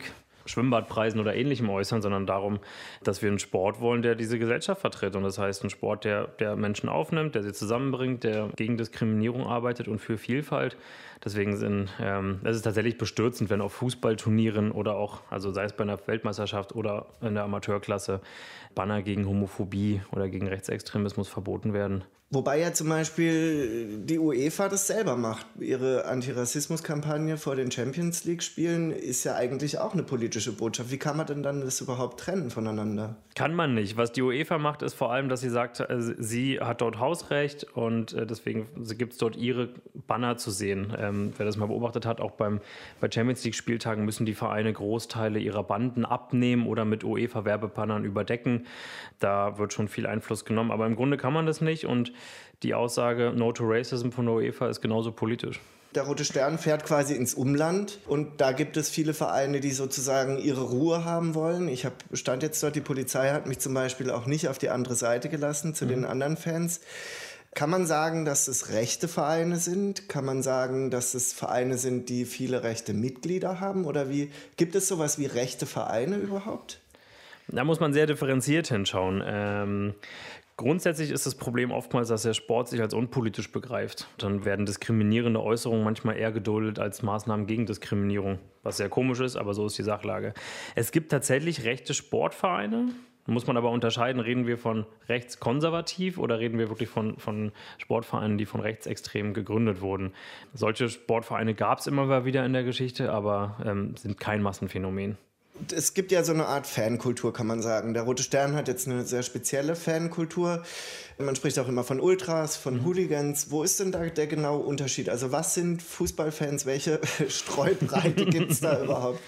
Schwimmbadpreisen oder Ähnlichem äußern, sondern darum, dass wir einen Sport wollen, der diese Gesellschaft vertritt. Und das heißt, ein Sport, der Menschen aufnimmt, der sie zusammenbringt, der gegen Diskriminierung arbeitet und für Vielfalt. Deswegen es ist tatsächlich bestürzend, wenn auf Fußballturnieren oder auch, also sei es bei einer Weltmeisterschaft oder in der Amateurklasse, Banner gegen Homophobie oder gegen Rechtsextremismus verboten werden. Wobei ja zum Beispiel die UEFA das selber macht. Ihre Antirassismus-Kampagne vor den Champions-League-Spielen ist ja eigentlich auch eine politische Botschaft. Wie kann man denn dann das überhaupt trennen voneinander? Kann man nicht. Was die UEFA macht, ist vor allem, dass sie sagt, sie hat dort Hausrecht und deswegen gibt es dort ihre Banner zu sehen. Wer das mal beobachtet hat, auch bei Champions-League-Spieltagen müssen die Vereine Großteile ihrer Banden abnehmen oder mit UEFA-Werbebannern überdecken. Da wird schon viel Einfluss genommen. Aber im Grunde kann man das nicht und die Aussage No to Racism von der UEFA ist genauso politisch. Der Rote Stern fährt quasi ins Umland und da gibt es viele Vereine, die sozusagen ihre Ruhe haben wollen. Ich stand jetzt dort, die Polizei hat mich zum Beispiel auch nicht auf die andere Seite gelassen zu den anderen Fans. Kann man sagen, dass es rechte Vereine sind? Kann man sagen, dass es Vereine sind, die viele rechte Mitglieder haben? Oder gibt es sowas wie rechte Vereine überhaupt? Da muss man sehr differenziert hinschauen. Grundsätzlich ist das Problem oftmals, dass der Sport sich als unpolitisch begreift. Dann werden diskriminierende Äußerungen manchmal eher geduldet als Maßnahmen gegen Diskriminierung, was sehr komisch ist, aber so ist die Sachlage. Es gibt tatsächlich rechte Sportvereine. Muss man aber unterscheiden, reden wir von rechtskonservativ oder reden wir wirklich von Sportvereinen, die von Rechtsextremen gegründet wurden. Solche Sportvereine gab es immer wieder in der Geschichte, aber sind kein Massenphänomen. Es gibt ja so eine Art Fankultur, kann man sagen. Der Rote Stern hat jetzt eine sehr spezielle Fankultur. Man spricht auch immer von Ultras, von Hooligans. Wo ist denn da der genaue Unterschied? Also was sind Fußballfans? Welche Streubreite gibt es da überhaupt?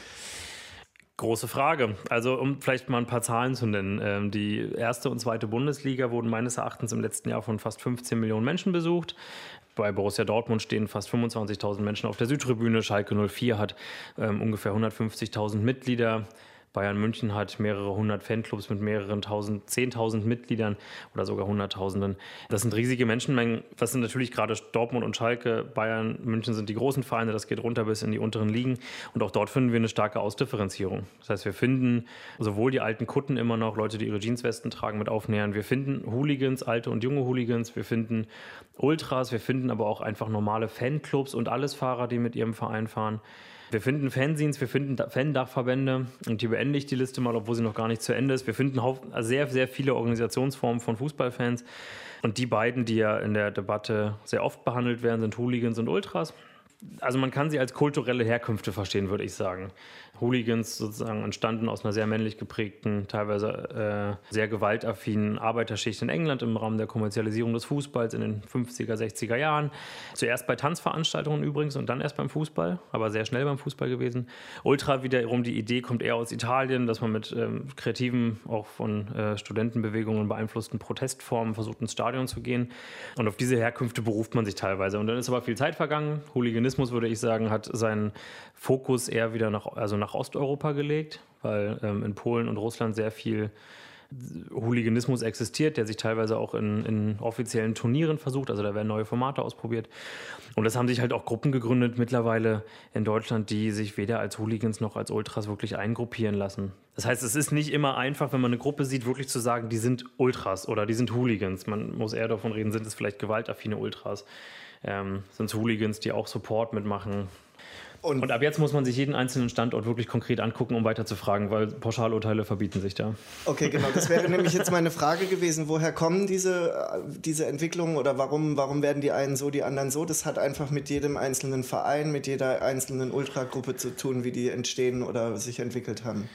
Große Frage. Also um vielleicht mal ein paar Zahlen zu nennen. Die erste und zweite Bundesliga wurden meines Erachtens im letzten Jahr von fast 15 Millionen Menschen besucht. Bei Borussia Dortmund stehen fast 25.000 Menschen auf der Südtribüne. Schalke 04 hat ungefähr 150.000 Mitglieder. Bayern München hat mehrere hundert Fanclubs mit mehreren 10.000 Mitgliedern oder sogar Hunderttausenden. Das sind riesige Menschenmengen. Das sind natürlich gerade Dortmund und Schalke. Bayern München sind die großen Vereine. Das geht runter bis in die unteren Ligen. Und auch dort finden wir eine starke Ausdifferenzierung. Das heißt, wir finden sowohl die alten Kutten immer noch, Leute, die ihre Jeanswesten tragen, mit Aufnähern. Wir finden Hooligans, alte und junge Hooligans. Wir finden Ultras. Wir finden aber auch einfach normale Fanclubs und Allesfahrer, die mit ihrem Verein fahren. Wir finden Fanzines, wir finden Fan-Dachverbände und hier beende ich die Liste mal, obwohl sie noch gar nicht zu Ende ist. Wir finden sehr, sehr viele Organisationsformen von Fußballfans und die beiden, die ja in der Debatte sehr oft behandelt werden, sind Hooligans und Ultras. Also man kann sie als kulturelle Herkünfte verstehen, würde ich sagen. Hooligans sozusagen entstanden aus einer sehr männlich geprägten, teilweise sehr gewaltaffinen Arbeiterschicht in England im Rahmen der Kommerzialisierung des Fußballs in den 50er, 60er Jahren. Zuerst bei Tanzveranstaltungen übrigens und dann erst beim Fußball, aber sehr schnell beim Fußball gewesen. Ultra wiederum, die Idee kommt eher aus Italien, dass man mit kreativen, auch von Studentenbewegungen beeinflussten Protestformen versucht, ins Stadion zu gehen. Und auf diese Herkünfte beruft man sich teilweise. Und dann ist aber viel Zeit vergangen. Hooliganismus, würde ich sagen, hat seinen Fokus eher wieder nach Osteuropa gelegt, weil in Polen und Russland sehr viel Hooliganismus existiert, der sich teilweise auch in offiziellen Turnieren versucht. Also da werden neue Formate ausprobiert. Und es haben sich halt auch Gruppen gegründet mittlerweile in Deutschland, die sich weder als Hooligans noch als Ultras wirklich eingruppieren lassen. Das heißt, es ist nicht immer einfach, wenn man eine Gruppe sieht, wirklich zu sagen, die sind Ultras oder die sind Hooligans. Man muss eher davon reden, sind es vielleicht gewaltaffine Ultras. Sind es Hooligans, die auch Support mitmachen. Und ab jetzt muss man sich jeden einzelnen Standort wirklich konkret angucken, um weiter zu fragen, weil Pauschalurteile verbieten sich da. Okay, genau. Das wäre nämlich jetzt meine Frage gewesen. Woher kommen diese Entwicklungen oder warum werden die einen so, die anderen so? Das hat einfach mit jedem einzelnen Verein, mit jeder einzelnen Ultragruppe zu tun, wie die entstehen oder sich entwickelt haben.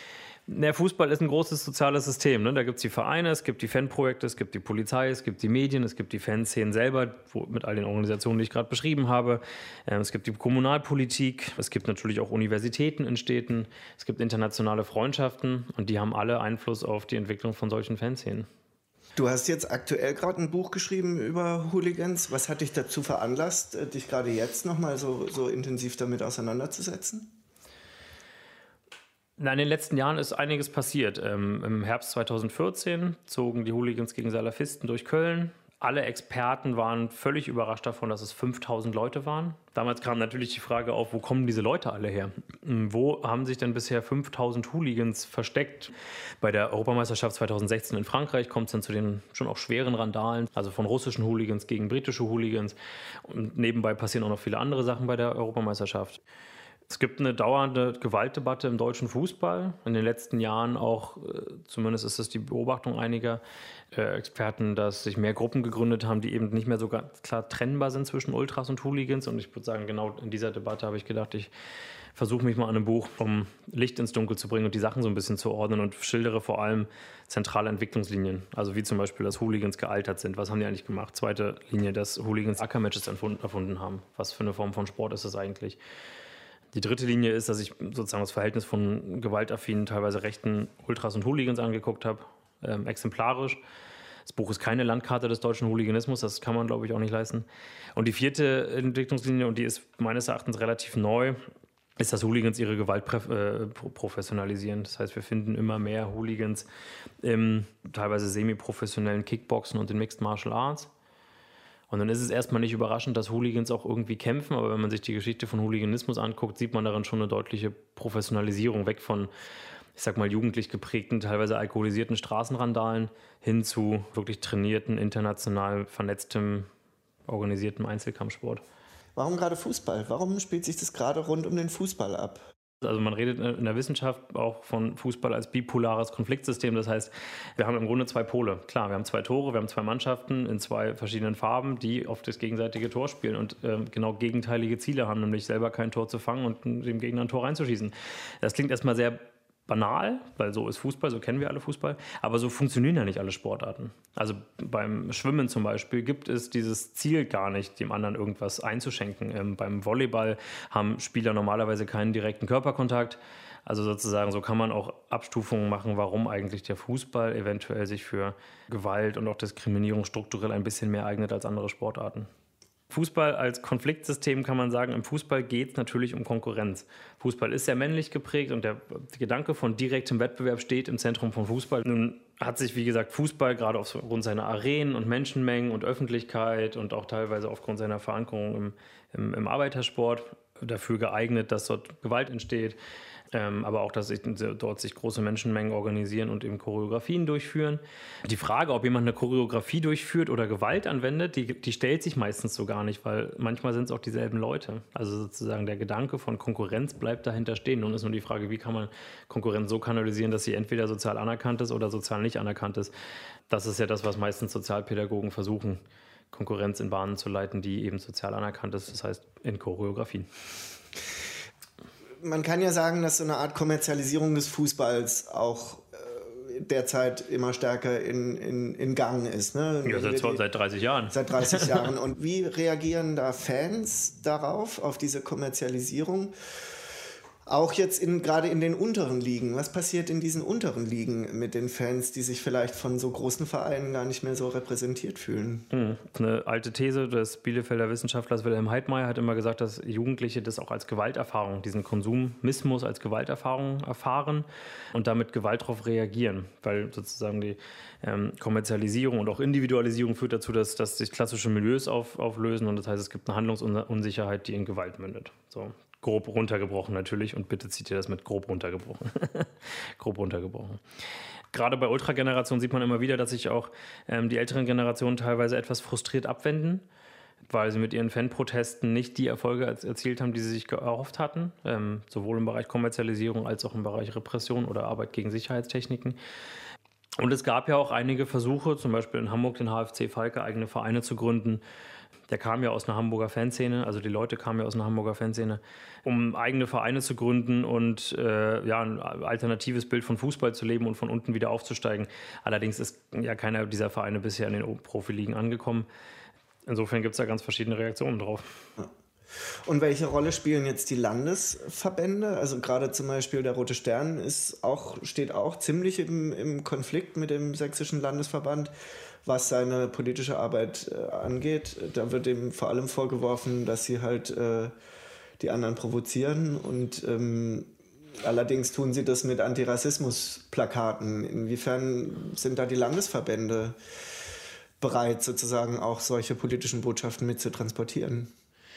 Der Fußball ist ein großes soziales System. Ne? Da gibt es die Vereine, es gibt die Fanprojekte, es gibt die Polizei, es gibt die Medien, es gibt die Fanszenen selber, mit all den Organisationen, die ich gerade beschrieben habe. Es gibt die Kommunalpolitik, es gibt natürlich auch Universitäten in Städten, es gibt internationale Freundschaften und die haben alle Einfluss auf die Entwicklung von solchen Fanszenen. Du hast jetzt aktuell gerade ein Buch geschrieben über Hooligans. Was hat dich dazu veranlasst, dich gerade jetzt nochmal so intensiv damit auseinanderzusetzen? In den letzten Jahren ist einiges passiert. Im Herbst 2014 zogen die Hooligans gegen Salafisten durch Köln. Alle Experten waren völlig überrascht davon, dass es 5000 Leute waren. Damals kam natürlich die Frage auf, wo kommen diese Leute alle her? Wo haben sich denn bisher 5000 Hooligans versteckt? Bei der Europameisterschaft 2016 in Frankreich kommt es dann zu den schon auch schweren Randalen, also von russischen Hooligans gegen britische Hooligans. Und nebenbei passieren auch noch viele andere Sachen bei der Europameisterschaft. Es gibt eine dauernde Gewaltdebatte im deutschen Fußball. In den letzten Jahren auch, zumindest ist das die Beobachtung einiger Experten, dass sich mehr Gruppen gegründet haben, die eben nicht mehr so ganz klar trennbar sind zwischen Ultras und Hooligans. Und ich würde sagen, genau in dieser Debatte habe ich gedacht, ich versuche mich mal an einem Buch, um Licht ins Dunkel zu bringen und die Sachen so ein bisschen zu ordnen und schildere vor allem zentrale Entwicklungslinien. Also wie zum Beispiel, dass Hooligans gealtert sind. Was haben die eigentlich gemacht? Zweite Linie, dass Hooligans Ackermatches erfunden haben. Was für eine Form von Sport ist das eigentlich? Die dritte Linie ist, dass ich sozusagen das Verhältnis von gewaltaffinen, teilweise rechten Ultras und Hooligans angeguckt habe, exemplarisch. Das Buch ist keine Landkarte des deutschen Hooliganismus, das kann man, glaube ich, auch nicht leisten. Und die vierte Entwicklungslinie, und die ist meines Erachtens relativ neu, ist, dass Hooligans ihre Gewalt professionalisieren. Das heißt, wir finden immer mehr Hooligans im teilweise semi-professionellen Kickboxen und den Mixed Martial Arts. Und dann ist es erstmal nicht überraschend, dass Hooligans auch irgendwie kämpfen, aber wenn man sich die Geschichte von Hooliganismus anguckt, sieht man darin schon eine deutliche Professionalisierung, weg von, ich sag mal, jugendlich geprägten, teilweise alkoholisierten Straßenrandalen hin zu wirklich trainierten, international vernetztem, organisiertem Einzelkampfsport. Warum gerade Fußball? Warum spielt sich das gerade rund um den Fußball ab? Also man redet in der Wissenschaft auch von Fußball als bipolares Konfliktsystem. Das heißt, wir haben im Grunde zwei Pole. Klar, wir haben zwei Tore, wir haben zwei Mannschaften in zwei verschiedenen Farben, die auf das gegenseitige Tor spielen und genau gegenteilige Ziele haben, nämlich selber kein Tor zu fangen und dem Gegner ein Tor reinzuschießen. Das klingt erstmal sehr banal, weil so ist Fußball, so kennen wir alle Fußball, aber so funktionieren ja nicht alle Sportarten. Also beim Schwimmen zum Beispiel gibt es dieses Ziel gar nicht, dem anderen irgendwas einzuschenken. Beim Volleyball haben Spieler normalerweise keinen direkten Körperkontakt. Also sozusagen, so kann man auch Abstufungen machen, warum eigentlich der Fußball eventuell sich für Gewalt und auch Diskriminierung strukturell ein bisschen mehr eignet als andere Sportarten. Fußball als Konfliktsystem kann man sagen, im Fußball geht es natürlich um Konkurrenz. Fußball ist sehr männlich geprägt und der Gedanke von direktem Wettbewerb steht im Zentrum von Fußball. Nun hat sich, wie gesagt, Fußball gerade aufgrund seiner Arenen und Menschenmengen und Öffentlichkeit und auch teilweise aufgrund seiner Verankerung im Arbeitersport dafür geeignet, dass dort Gewalt entsteht. Aber auch, dass dort sich große Menschenmengen organisieren und eben Choreografien durchführen. Die Frage, ob jemand eine Choreografie durchführt oder Gewalt anwendet, die stellt sich meistens so gar nicht, weil manchmal sind es auch dieselben Leute. Also sozusagen der Gedanke von Konkurrenz bleibt dahinter stehen. Nun ist nur die Frage, wie kann man Konkurrenz so kanalisieren, dass sie entweder sozial anerkannt ist oder sozial nicht anerkannt ist. Das ist ja das, was meistens Sozialpädagogen versuchen, Konkurrenz in Bahnen zu leiten, die eben sozial anerkannt ist, das heißt in Choreografien. Man kann ja sagen, dass so eine Art Kommerzialisierung des Fußballs auch derzeit immer stärker in Gang ist. Ne? Ja, seit 30 Jahren. Seit 30 Jahren. Und wie reagieren da Fans darauf, auf diese Kommerzialisierung? Auch jetzt gerade in den unteren Ligen. Was passiert in diesen unteren Ligen mit den Fans, die sich vielleicht von so großen Vereinen gar nicht mehr so repräsentiert fühlen? Eine alte These des Bielefelder Wissenschaftlers Wilhelm Heidmeier hat immer gesagt, dass Jugendliche das auch als Gewalterfahrung, diesen Konsumismus als Gewalterfahrung erfahren und damit Gewalt darauf reagieren. Weil sozusagen die Kommerzialisierung und auch Individualisierung führt dazu, dass sich klassische Milieus auflösen. Und das heißt, es gibt eine Handlungsunsicherheit, die in Gewalt mündet. So. Grob runtergebrochen natürlich, und bitte zieht ihr das mit grob runtergebrochen. Grob runtergebrochen. Gerade bei Ultragenerationen sieht man immer wieder, dass sich auch die älteren Generationen teilweise etwas frustriert abwenden, weil sie mit ihren Fanprotesten nicht die Erfolge erzielt haben, die sie sich erhofft hatten, sowohl im Bereich Kommerzialisierung als auch im Bereich Repression oder Arbeit gegen Sicherheitstechniken. Und es gab ja auch einige Versuche, zum Beispiel in Hamburg den HFC Falke, eigene Vereine zu gründen. Der kam ja aus einer Hamburger Fanszene, also die Leute kamen ja aus einer Hamburger Fanszene, um eigene Vereine zu gründen und ein alternatives Bild von Fußball zu leben und von unten wieder aufzusteigen. Allerdings ist ja keiner dieser Vereine bisher in den Profiligen angekommen. Insofern gibt es da ganz verschiedene Reaktionen drauf. Ja. Und welche Rolle spielen jetzt die Landesverbände? Also gerade zum Beispiel der Rote Stern steht auch ziemlich im Konflikt mit dem Sächsischen Landesverband, was seine politische Arbeit angeht. Da wird ihm vor allem vorgeworfen, dass sie halt die anderen provozieren und allerdings tun sie das mit Antirassismus-Plakaten. Inwiefern sind da die Landesverbände bereit, sozusagen auch solche politischen Botschaften mit zu transportieren?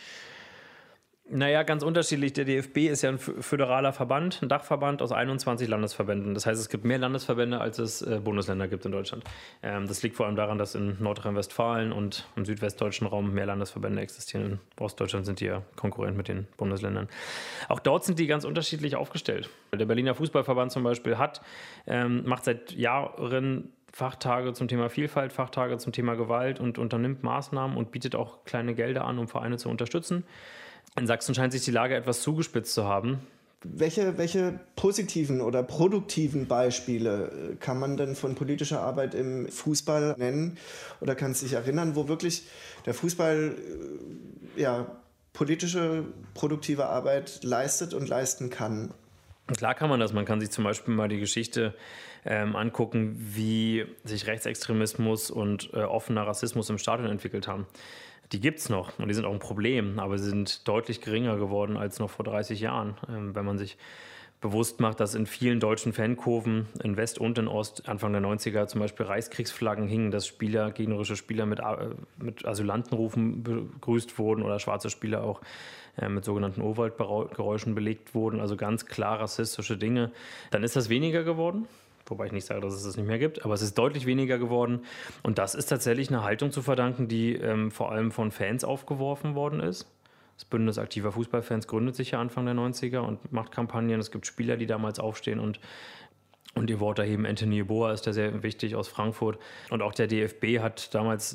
Naja, ganz unterschiedlich. Der DFB ist ja ein föderaler Verband, ein Dachverband aus 21 Landesverbänden. Das heißt, es gibt mehr Landesverbände, als es Bundesländer gibt in Deutschland. Das liegt vor allem daran, dass in Nordrhein-Westfalen und im südwestdeutschen Raum mehr Landesverbände existieren. In Ostdeutschland sind die ja konkurrent mit den Bundesländern. Auch dort sind die ganz unterschiedlich aufgestellt. Der Berliner Fußballverband zum Beispiel macht seit Jahren Fachtage zum Thema Vielfalt, Fachtage zum Thema Gewalt und unternimmt Maßnahmen und bietet auch kleine Gelder an, um Vereine zu unterstützen. In Sachsen scheint sich die Lage etwas zugespitzt zu haben. Welche positiven oder produktiven Beispiele kann man denn von politischer Arbeit im Fußball nennen? Oder kann sich erinnern, wo wirklich der Fußball politische, produktive Arbeit leistet und leisten kann? Klar kann man das. Man kann sich zum Beispiel mal die Geschichte angucken, wie sich Rechtsextremismus und offener Rassismus im Stadion entwickelt haben. Die gibt es noch und die sind auch ein Problem, aber sie sind deutlich geringer geworden als noch vor 30 Jahren. Wenn man sich bewusst macht, dass in vielen deutschen Fankurven in West und in Ost Anfang der 90er zum Beispiel Reichskriegsflaggen hingen, dass gegnerische Spieler mit Asylantenrufen begrüßt wurden oder schwarze Spieler auch mit sogenannten Urwaldgeräuschen belegt wurden, also ganz klar rassistische Dinge, dann ist das weniger geworden. Wobei ich nicht sage, dass es das nicht mehr gibt, aber es ist deutlich weniger geworden. Und das ist tatsächlich eine Haltung zu verdanken, die vor allem von Fans aufgeworfen worden ist. Das Bündnis aktiver Fußballfans gründet sich ja Anfang der 90er und macht Kampagnen. Es gibt Spieler, die damals aufstehen und ihr Wort erheben. Anthony Yeboah ist da sehr wichtig aus Frankfurt. Und auch der DFB hat damals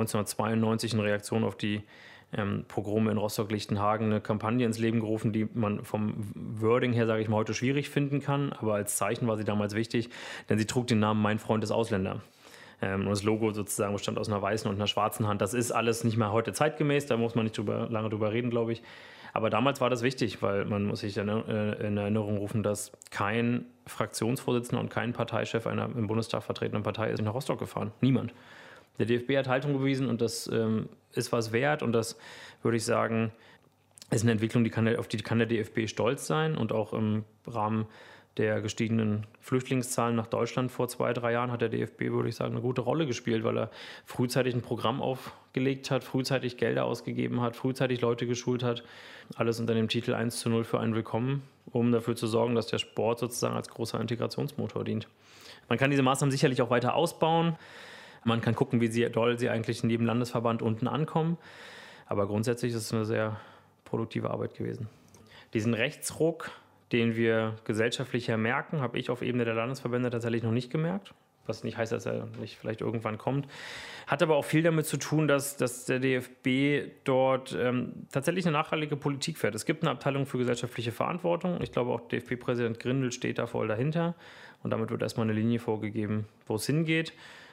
1992 in Reaktion auf die Pogrome in Rostock-Lichtenhagen eine Kampagne ins Leben gerufen, die man vom Wording her, sage ich mal, heute schwierig finden kann. Aber als Zeichen war sie damals wichtig, denn sie trug den Namen Mein Freund ist Ausländer. Und das Logo sozusagen bestand aus einer weißen und einer schwarzen Hand. Das ist alles nicht mehr heute zeitgemäß, da muss man nicht lange drüber reden, glaube ich. Aber damals war das wichtig, weil man muss sich in Erinnerung rufen, dass kein Fraktionsvorsitzender und kein Parteichef einer im Bundestag vertretenen Partei ist nach Rostock gefahren. Niemand. Der DFB hat Haltung bewiesen und das ist was wert und das, würde ich sagen, ist eine Entwicklung, auf die kann der DFB stolz sein und auch im Rahmen der gestiegenen Flüchtlingszahlen nach Deutschland vor 2-3 Jahren hat der DFB, würde ich sagen, eine gute Rolle gespielt, weil er frühzeitig ein Programm aufgelegt hat, frühzeitig Gelder ausgegeben hat, frühzeitig Leute geschult hat. Alles unter dem Titel 1:0 für einen Willkommen, um dafür zu sorgen, dass der Sport sozusagen als großer Integrationsmotor dient. Man kann diese Maßnahmen sicherlich auch weiter ausbauen. Man kann gucken, wie doll sie eigentlich in jedem Landesverband unten ankommen. Aber grundsätzlich ist es eine sehr produktive Arbeit gewesen. Diesen Rechtsruck, den wir gesellschaftlich merken, habe ich auf Ebene der Landesverbände tatsächlich noch nicht gemerkt. Was nicht heißt, dass er nicht vielleicht irgendwann kommt. Hat aber auch viel damit zu tun, dass der DFB dort tatsächlich eine nachhaltige Politik fährt. Es gibt eine Abteilung für gesellschaftliche Verantwortung. Ich glaube, auch DFB-Präsident Grindel steht da voll dahinter. Und damit wird erstmal eine Linie vorgegeben, wo es hingeht.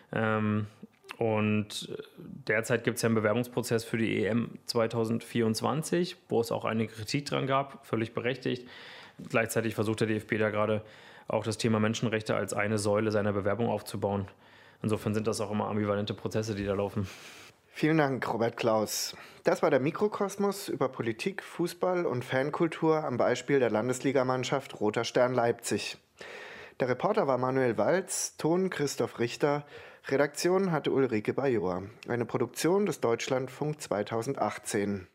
Und derzeit gibt es ja einen Bewerbungsprozess für die EM 2024, wo es auch einige Kritik dran gab, völlig berechtigt. Gleichzeitig versucht der DFB da gerade auch das Thema Menschenrechte als eine Säule seiner Bewerbung aufzubauen. Insofern sind das auch immer ambivalente Prozesse, die da laufen. Vielen Dank, Robert Klaus. Das war der Mikrokosmos über Politik, Fußball und Fankultur am Beispiel der Landesligamannschaft Roter Stern Leipzig. Der Reporter war Manuel Walz, Ton Christoph Richter, Redaktion hatte Ulrike Bajor. Eine Produktion des Deutschlandfunk 2018.